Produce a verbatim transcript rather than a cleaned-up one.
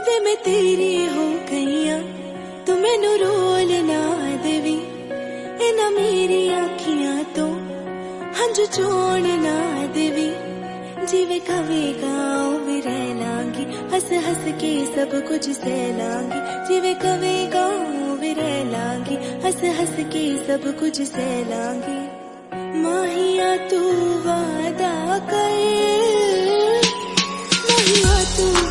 वे मैं तेरी हो गईया तू मैनू रोल ना देवी इना मेरी आखियां तो हंजू चोण ना देवी जिवे कवेगा उवे रह लांगी हंस हंस के सब कुछ सह लांगी जिवे कवेगा उवे रह लांगी हंस हंस के सब कुछ सह लांगी माहिया तू वादा कर माहिया तू